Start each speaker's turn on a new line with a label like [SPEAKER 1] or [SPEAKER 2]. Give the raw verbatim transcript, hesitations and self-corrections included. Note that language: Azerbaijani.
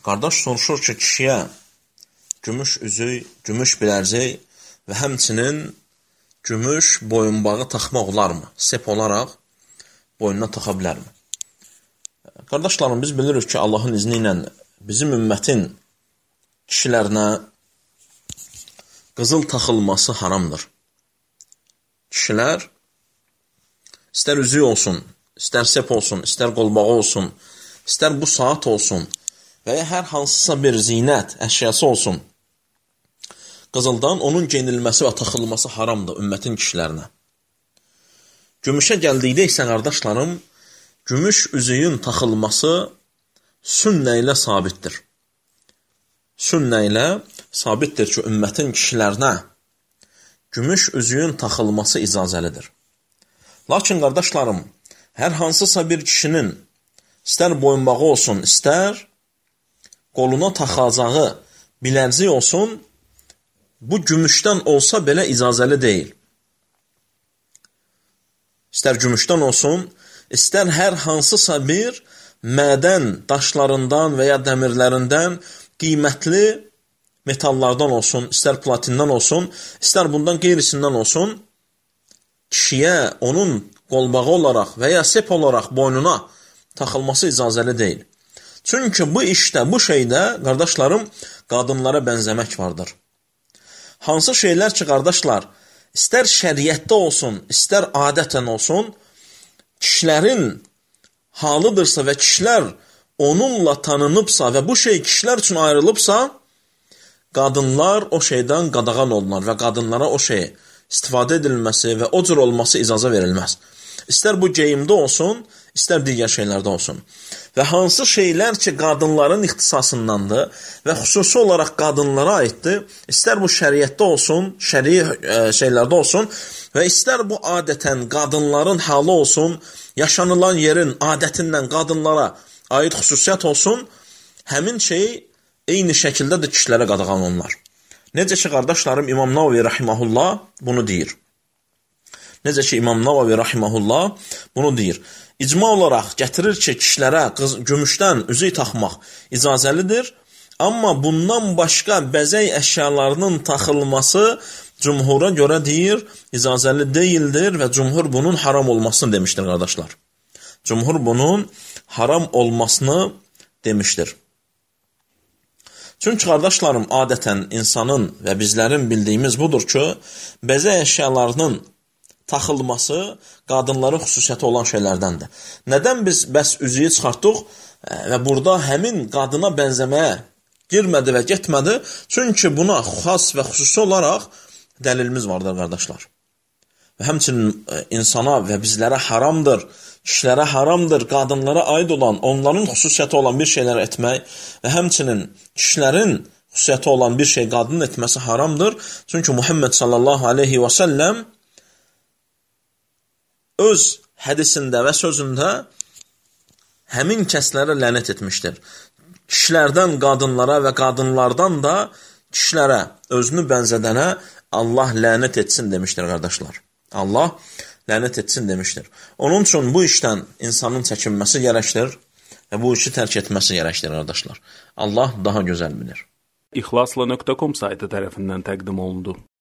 [SPEAKER 1] Qardaş soruşur ki, kişiyə gümüş üzük, gümüş bilərcək və həmçinin gümüş boyunbağı taxmaq olarmı? Sep olaraq boynuna taxa bilərmi? Qardaşlarım, biz bilirik ki, Allahın izni ilə bizim ümmətin kişilərinə qızıl taxılması haramdır. Kişilər istər üzük olsun, istər sep olsun, istər qolbağı olsun, istər bu saat olsun və ya hər hansısa bir zinət əşyası olsun, qızıldan onun geyinilməsi və taxılması haramdır ümmətin kişilərinə. Gümüşə gəldikdə isə, qardaşlarım, gümüş üzüyün taxılması sünnə ilə sabitdir. Sünnə ilə sabitdir ki, ümmətin kişilərinə gümüş üzüyün taxılması icazəlidir. Lakin, qardaşlarım, hər hansısa bir kişinin istər boyunbağı olsun, istər qoluna taxacağı bilərcik olsun, bu gümüşdən olsa belə icazəli deyil. İstər gümüşdən olsun, istər hər hansısa bir mədən daşlarından və ya dəmirlərindən qiymətli metallardan olsun, istər platindən olsun, istər bundan qeyrisindən olsun, kişiyə onun qolbağı olaraq və ya sep olaraq boynuna taxılması icazəli deyil. Çünki bu işdə, bu şeydə, qardaşlarım, qadınlara bənzəmək vardır. Hansı şeylər ki, qardaşlar, istər şəriətdə olsun, istər adətən olsun, kişilərin halıdırsa və kişilər onunla tanınıbsa və bu şey kişilər üçün ayrılıbsa, qadınlar o şeydən qadağan olunur və qadınlara o şey istifadə edilməsi və o cür olması icazə verilməz. İstər bu geyimdə olsun, istər digər şeylərdə olsun. Və hansı şeylər ki, qadınların ixtisasındandır və xüsusi olaraq qadınlara aiddir, istər bu şəriətdə olsun, şəri şeylərdə olsun və istər bu adətən qadınların halı olsun, yaşanılan yerin adətindən qadınlara aid xüsusiyyət olsun, həmin şey eyni şəkildə də kişilərə qadağan olunur. Necə ki, qardaşlarım, İmam Navavi rahimehullah bunu deyir. Necə ki, İmam Navavi rahimehullah bunu deyir. İcma olaraq gətirir ki, kişilərə gümüşdən üzük taxmaq icazəlidir, amma bundan başqa bəzək əşyalarının taxılması cümhura görə deyir, icazəli deyildir və cümhur bunun haram olmasını demişdir, qardaşlar. Cümhur bunun haram olmasını demişdir. Çünki, qardaşlarım, adətən insanın və bizlərin bildiyimiz budur ki, bəzək əşyalarının taxılması qadınların xüsusiyyəti olan şeylərdəndir. Nədən biz bəs üzüyü çıxartdıq və burada həmin qadına bənzəməyə girmədi və getmədi? Çünki buna xas və xüsusi olaraq dəlilimiz vardır, qardaşlar. Və həmçinin insana və bizlərə haramdır, kişilərə haramdır, qadınlara aid olan, onların xüsusiyyəti olan bir şeylər etmək və həmçinin kişilərin xüsusiyyəti olan bir şey qadının etməsi haramdır. Çünki Muhammed sallallahu aleyhi və səlləm öz hədisində və sözündə həmin kəslərə lənət etmişdir. Kişilərdən qadınlara və qadınlardan da kişilərə, özünü bənzədənə Allah lənət etsin demişdir, qardaşlar. Allah lənət etsin demişdir. Onun üçün bu işdən insanın çəkinməsi gərəkdir və bu işi tərk etməsi gərəkdir, qardaşlar. Allah daha gözəl bilir.
[SPEAKER 2] İxlasla nöqtə com saytı tərəfindən təqdim olundu.